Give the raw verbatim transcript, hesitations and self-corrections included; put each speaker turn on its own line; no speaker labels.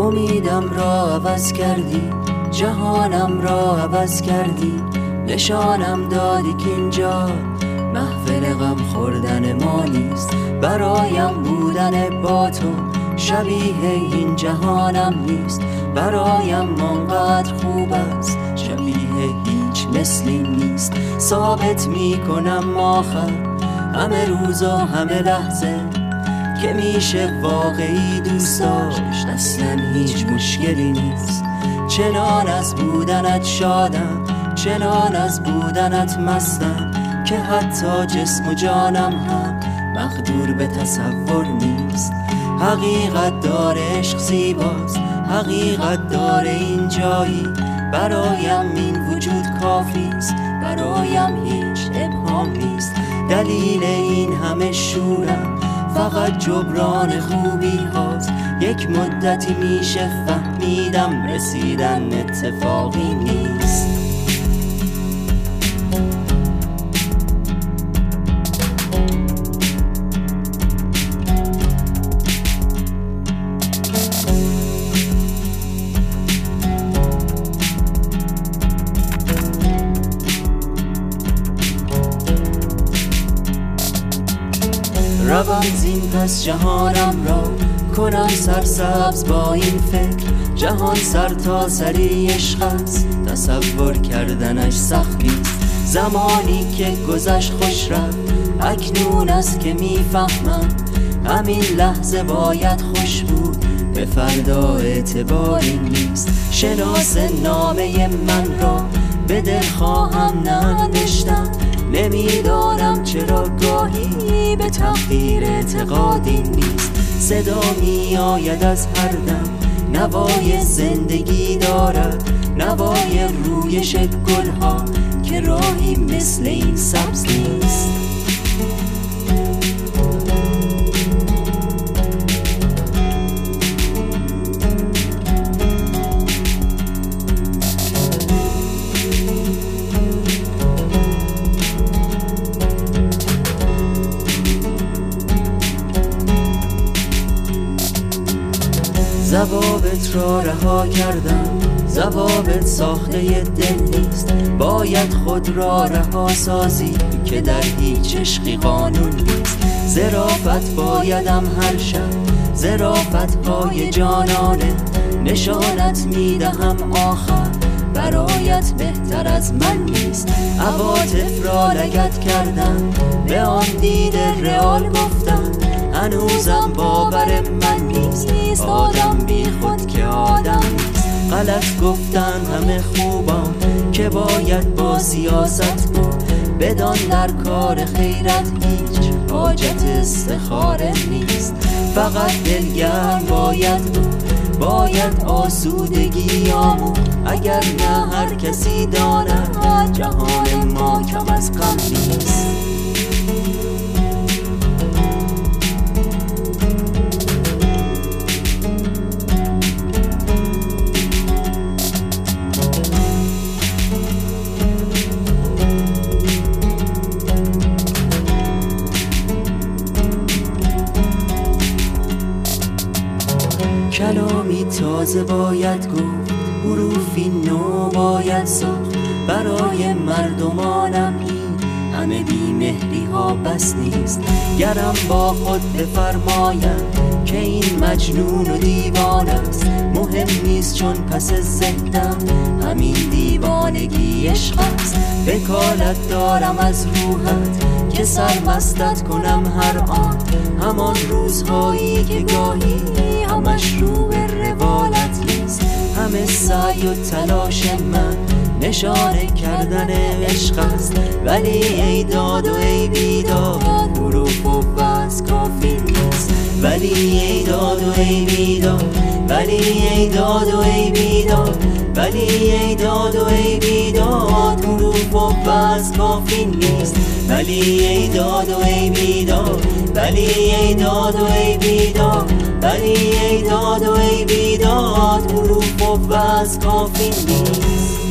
امیدم را عوض کردی، جهانم را عوض کردی، نشانم دادی که اینجا محفل غم خوردن ما نیست. برایم بودن با تو شبیه این جهانم نیست، برایم آنقدر خوب است شبیه هیچ مثلی نیست. ثابت میکنم آخر همه روز و همه لحظه که میشه واقعی دوست داشت، اصلا هیچ مشکلی نیست. چنان از بودنت شادم، چنان از بودنت مستم که حتی جسم و جانم هم مقدور به تصور نیست. حقیقت داره عشق زیباست، حقیقت داره این جایی، برایم این وجود کافیست، برایم هیچ ابهام نیست. دلیل این همه شورم فقط جبران خوبی هاست. یک مدتی میشه فهمیدم رسیدن اتفاقی نیست. روم زین پس جهانم را کنم سرسبز با این فکر، جهان سر تا سری عشق است، تصور کردنش سخت نیست. زمانی که گذشت خوش رفت، اکنون است که میفهمم همین لحظه باید خوش بود، به فردا اعتباری نیست. شناس نامه من را به دل خواهم ننوشتم، نمیدانم چرا گاهی به تقدیر اعتقادی نیست. صدا می آید از هر دم، نوای زندگی دارد، نوای رویش گلها که راهی مثل این سبز نیست. ضوابط را رها کردم، ضوابط ساخته دل نیست، باید خود را رها سازی که در هیچ عشقی قانون نیست. ظرافت بایدم هر شب، ظرافت های جانانه، نشانت میدهم آخر برایت بهتر از من نیست. عواطف را لگد کردم، به آن دید رئال گفتم، هنوزم باور من نیست. آدم بی خود که آدم نیست. غلط گفتن همه خوبان که باید با سیاست بود، بدان در کار خیرت هیچ حاجت استخاره نیست. فقط دلگرم باید بود، باید آسودگی آمود، اگر نه هر کسی داند جهان ما کم از غم نیست. کلامی تازه باید گفت، حروفی نو باید ساخت، برای مردمانم این همه بیمهری ها بس نیست. گرم با خود بفرمایم که این مجنون و دیوان است، مهم نیست چون پس ذهنم همین دیوانگی عشق است. وکالت دارم از روحت که سرمستت کنم هر آن، همان روزهایی که گاهی همش رو به روالت نیست. همه سعی و تلاش من نشانه کردن عشق است، ولی ای داد و ای بیداد حروف و بس کافی نیست. ولی ای داد و ای بیداد، ولی ای داد و ای بیداد، ولی ای داد و ای بیداد حروف و بس کافی نیست. ولی ای داد و ای بیداد، ولی ای داد و ای بیداد، ولی ای داد و ای بیداد حروف و بس کافی نیست.